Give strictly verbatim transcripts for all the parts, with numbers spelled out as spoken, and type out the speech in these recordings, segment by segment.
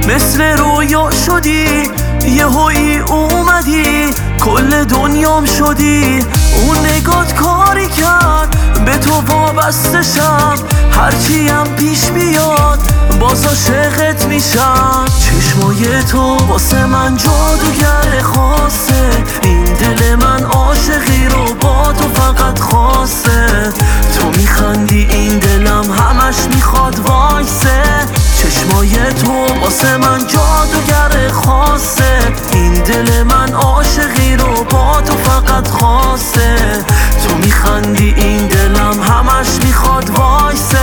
مثل رویا شدی، یهویی اومدی کل دنیام شدی. اون نگات کاری کرد به تو وابستشم، هرچی هم پیش بیاد باز عاشقت میشم. چشمای تو واسه من جادوگر خاصه، این دل من عاشقی رو با تو فقط خواسته. تو میخندی این دلم همش میخواد وایسه. چشمای تو واسه من جادوگر خاصه، این دل من عاشقی رو با تو فقط خواسته. تو میخندی این دلم همش میخواد وایسه.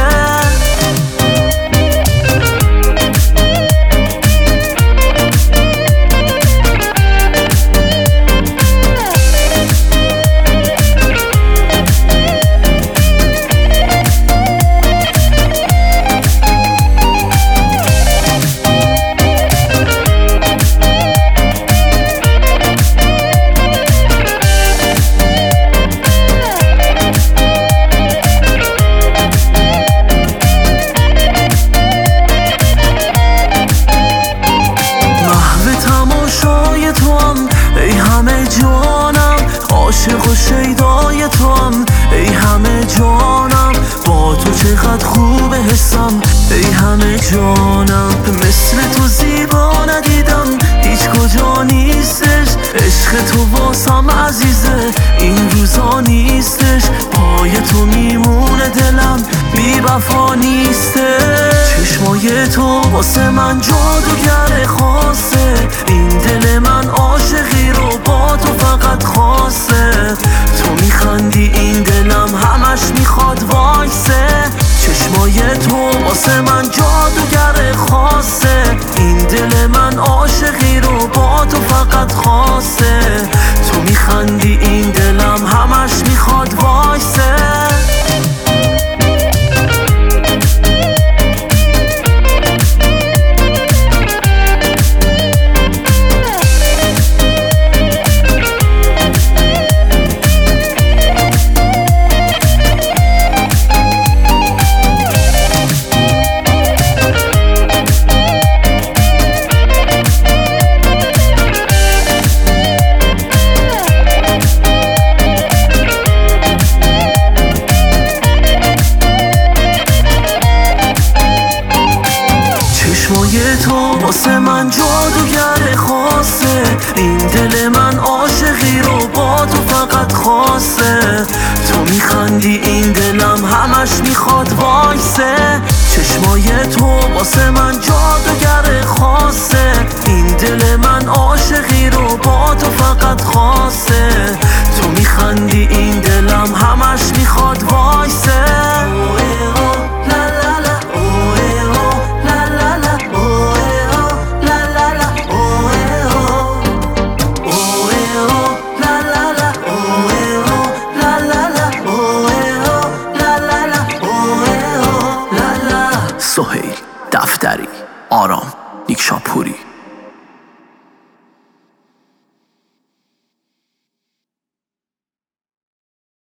عاشق و شیدای تو هم ای همه جانم، با تو چقدر خوبه حسم ای همه جانم. مثل تو زیبا ندیدم هیچ کجا نیستش، عشق تو واسم عزیزه این روزا نیستش. پای تو میمونه دلم بی وفا نیستش. چشمای تو واسه من جادوگر خاصه، این دل من عاشقی رو با تو فقط خواسته. تو میخندی این دلم همش میخواد وایسه. چشمای تو واسه من جادوگر خاصه، این دل من عاشقی رو با تو فقط خواسته. تو میخندی این دلم همش میخواد وایسه. چشمای تو واسه من جادوگر خاصه، این دل من عاشقی رو با تو فقط خواسته. تو میخندی این دلم همش میخواد وایسه. چشمای تو واسه من جادوگر خاصه، این دل من عاشقی رو با تو فقط خواسته. تو میخندی این دلم همش میخواد وایسه. سهیل دفتری، آرام نیکشاپوری.